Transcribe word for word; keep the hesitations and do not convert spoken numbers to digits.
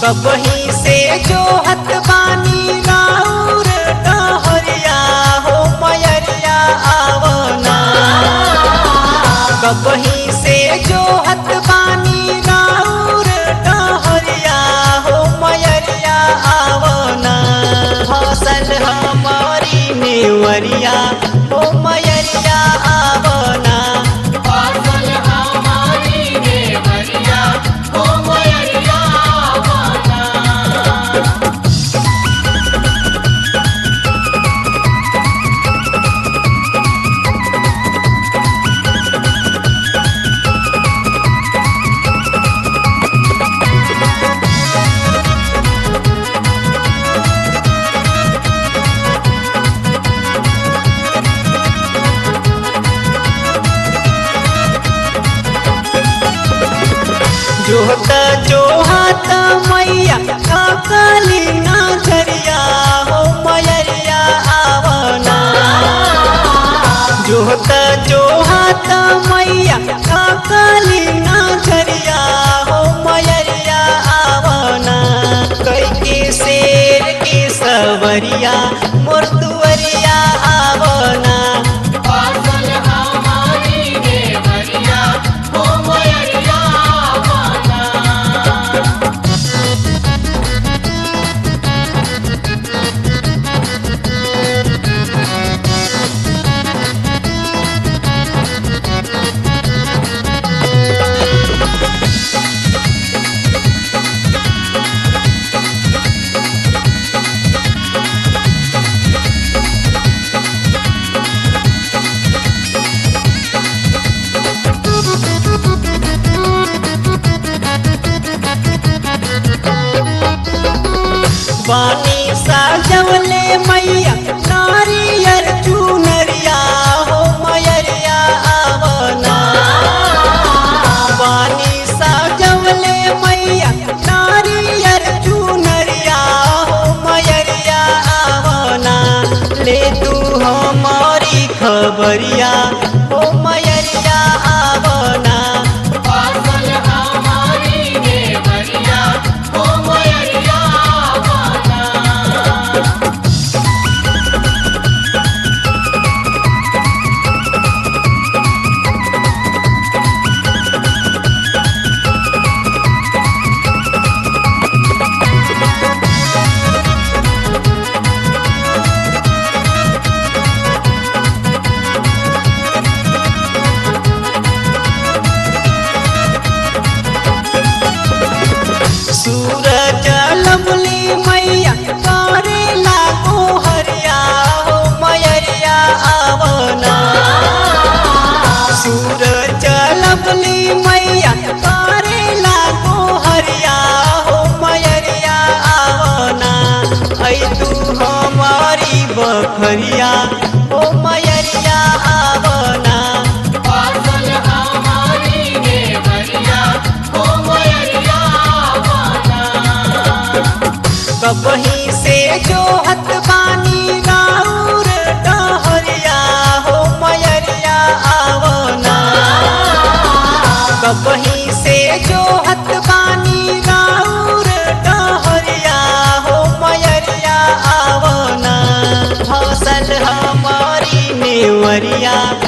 कबही से जो हत बानी राउर डहरिया हो मयरिया आवना। कबही से जो हत बानी राउर डहरिया हो मयरिया आवना। फसल हमारी नेवरिया हो मयरिया आवना। फसल हमारी नेवरिया हो मयरिया आवना। जोहत जोहत मैया काली नाझरिया हो मयरिया आवना। जोहत जोहत मैया काली नाझरिया हो मयरिया आवना। कई के शेर के सवरिया मुर्दुवरिया आवना। फसल हमारी नेवरिया हो मयरिया आवना। बानी साजवले मैया नारियर चुनरिया हो मयरिया आवना। बानी साजवले मैया नारियर चुनरिया हो मयरिया आवना। ले तू हमारी खबरिया हो मयरिया आवना। फसल हमारी नेवरिया हो मयरिया आवना। सूरज लवली मैया करे लागो हरिया हो मयरिया आवना। सूरज लवली मैया करे लागो हरिया हो मयरिया आवना। ऐ तू हमारी बखरिया हो मयरिया आवना। फसल हमारी नेवरिया हो मयरिया आवना। कबही से जो हत बानी राउर डहरिया हो मयरिया आवना। कबही से जो हत बानी राउर डहरिया हो मयरिया आवना। फसल हमारी नेवरिया